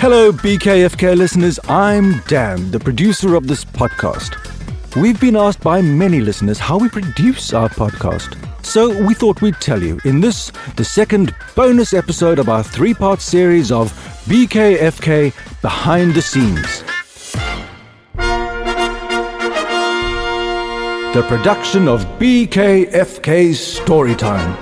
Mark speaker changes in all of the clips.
Speaker 1: Hello, BKFK listeners. I'm Dan, the producer of this podcast. We've been asked by many listeners how we produce our podcast. So we thought we'd tell you in this, the second bonus episode of our 3-part series of BKFK Behind the Scenes. The production of BKFK's Storytime.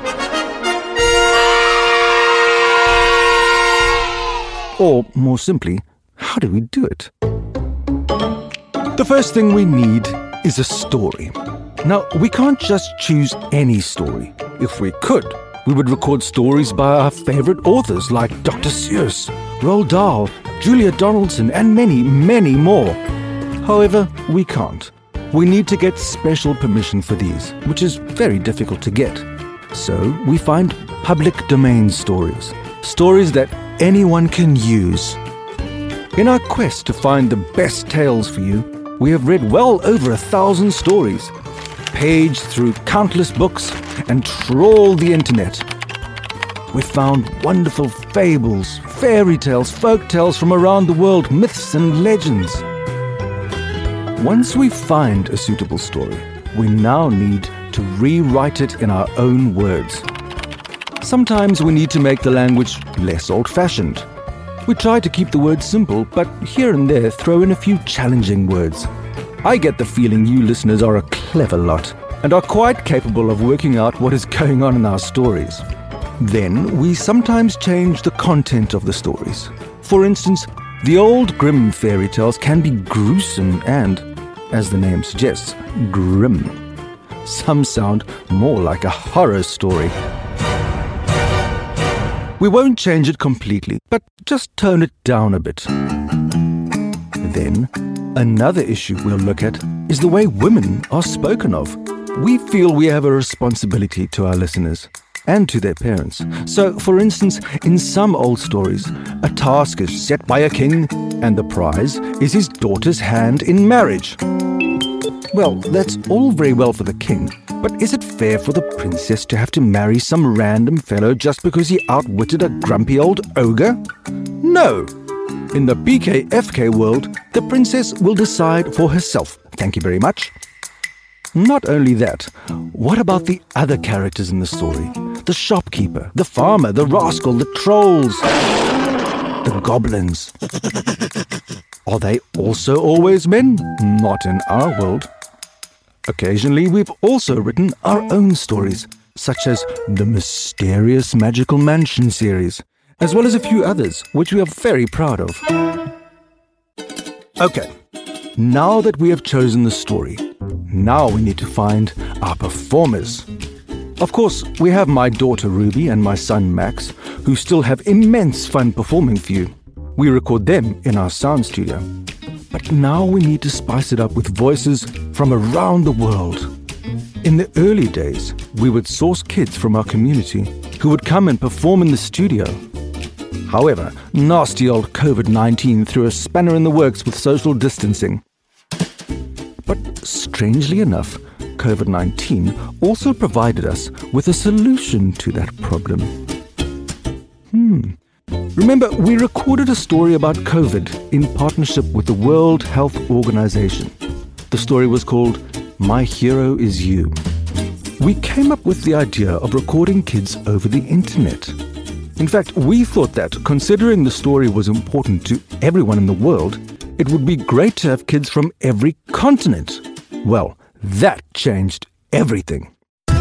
Speaker 1: Or, more simply, how do we do it? The first thing we need is a story. Now, we can't just choose any story. If we could, we would record stories by our favorite authors like Dr. Seuss, Roald Dahl, Julia Donaldson, and many, many more. However, we can't. We need to get special permission for these, which is very difficult to get. So, we find public domain stories. Stories that anyone can use. In our quest to find the best tales for you, we have read well over 1,000 stories, paged through countless books, and trawled the internet. We found wonderful fables, fairy tales, folk tales from around the world, myths and legends. Once we find a suitable story, we now need to rewrite it in our own words. Sometimes we need to make the language less old-fashioned. We try to keep the words simple, but here and there throw in a few challenging words. I get the feeling you listeners are a clever lot and are quite capable of working out what is going on in our stories. Then we sometimes change the content of the stories. For instance, the old Grimm fairy tales can be gruesome and, as the name suggests, grim. Some sound more like a horror story. We won't change it completely, but just tone it down a bit. Then, another issue we'll look at is the way women are spoken of. We feel we have a responsibility to our listeners and to their parents. So, for instance, in some old stories, a task is set by a king, and the prize is his daughter's hand in marriage. Well, that's all very well for the king, but is it fair for the princess to have to marry some random fellow just because he outwitted a grumpy old ogre? No! In the BKFK world, the princess will decide for herself. Thank you very much. Not only that, what about the other characters in the story? The shopkeeper, the farmer, the rascal, the trolls, the goblins. Are they also always men? Not in our world. Occasionally, we've also written our own stories, such as the Mysterious Magical Mansion series, as well as a few others, which we are very proud of. Okay, now that we have chosen the story, now we need to find our performers. Of course, we have my daughter Ruby and my son Max, who still have immense fun performing for you. We record them in our sound studio. But now we need to spice it up with voices from around the world. In the early days, we would source kids from our community who would come and perform in the studio. However, nasty old COVID-19 threw a spanner in the works with social distancing. But strangely enough, COVID-19 also provided us with a solution to that problem. Remember, we recorded a story about COVID in partnership with the World Health Organization. The story was called My Hero Is You. We came up with the idea of recording kids over the internet. In fact, we thought that, considering the story was important to everyone in the world, it would be great to have kids from every continent. Well, that changed everything.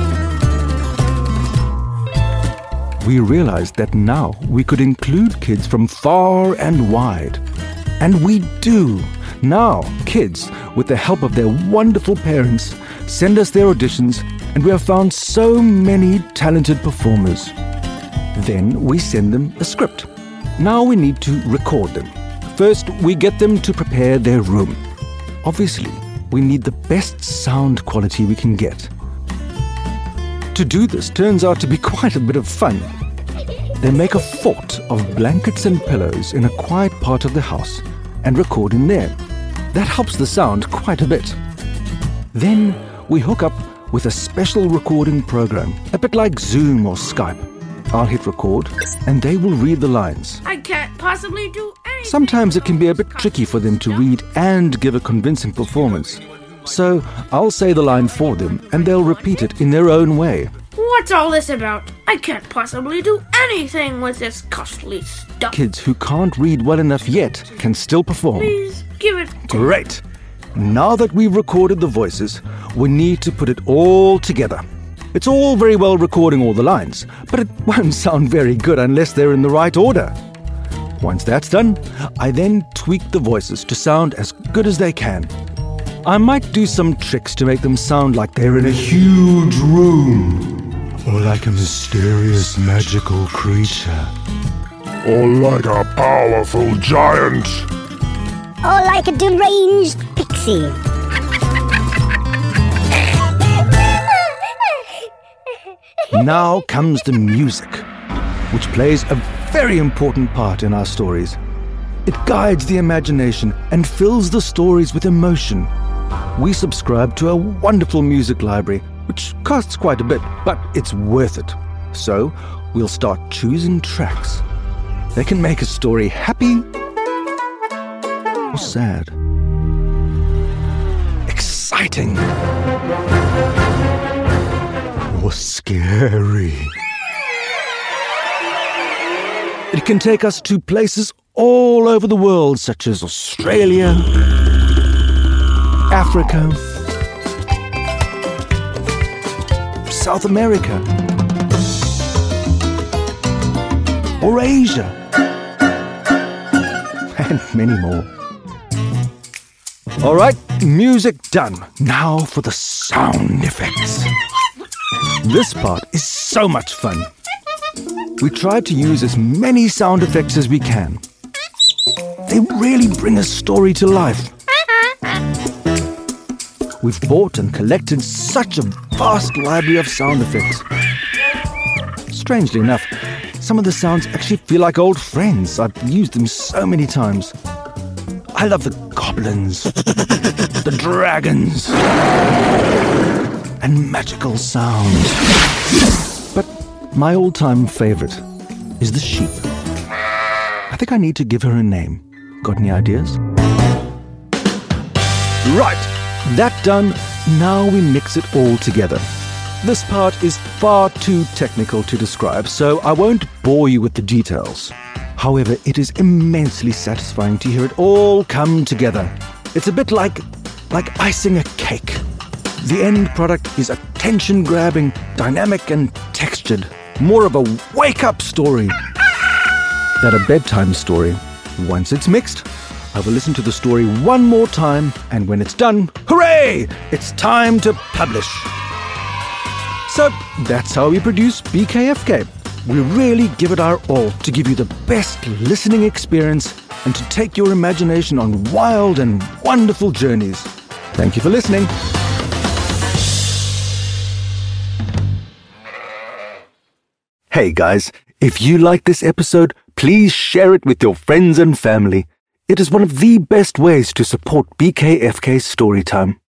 Speaker 1: We realized that now we could include kids from far and wide. And we do. Now, kids, with the help of their wonderful parents, send us their auditions, and we have found so many talented performers. Then we send them a script. Now we need to record them. First, we get them to prepare their room. Obviously, we need the best sound quality we can get. To do this turns out to be quite a bit of fun. They make a fort of blankets and pillows in a quiet part of the house and record in there. That helps the sound quite a bit. Then we hook up with a special recording program, a bit like Zoom or Skype. I'll hit record and they will read the lines.
Speaker 2: I can't possibly do
Speaker 1: Sometimes it can be a bit tricky for them to read and give a convincing performance. So I'll say the line for them and they'll repeat it in their own way.
Speaker 2: What's all this about? I can't possibly do anything with this costly stuff.
Speaker 1: Kids who can't read well enough yet can still perform.
Speaker 2: Please give it to me.
Speaker 1: Great! Now that we've recorded the voices, we need to put it all together. It's all very well recording all the lines, but it won't sound very good unless they're in the right order. Once that's done, I then tweak the voices to sound as good as they can. I might do some tricks to make them sound like they're in a huge room, or like a mysterious magical creature,
Speaker 3: or like a powerful giant,
Speaker 4: or like a deranged pixie.
Speaker 1: Now comes the music, which plays a very important part in our stories. It guides the imagination and fills the stories with emotion. We subscribe to a wonderful music library, which costs quite a bit, but it's worth it. So we'll start choosing tracks. They can make a story happy or sad, exciting or scary. It can take us to places all over the world, such as Australia, Africa, South America, or Asia, and many more. All right, music done. Now for the sound effects. This part is so much fun. We tried to use as many sound effects as we can. They really bring a story to life. We've bought and collected such a vast library of sound effects. Strangely enough, some of the sounds actually feel like old friends. I've used them so many times. I love the goblins, the dragons, and magical sounds. But my all-time favorite is the sheep. I think I need to give her a name. Got any ideas? Right, that done. Now we mix it all together. This part is far too technical to describe, so I won't bore you with the details. However, it is immensely satisfying to hear it all come together. It's a bit like icing a cake. The end product is attention-grabbing, dynamic and textured. More of a wake-up story than a bedtime story. Once it's mixed, I will listen to the story one more time, and when it's done, hooray! It's time to publish. So that's how we produce BKFK. We really give it our all to give you the best listening experience and to take your imagination on wild and wonderful journeys. Thank you for listening. Hey guys, if you like this episode, please share it with your friends and family. It is one of the best ways to support BKFK Storytime.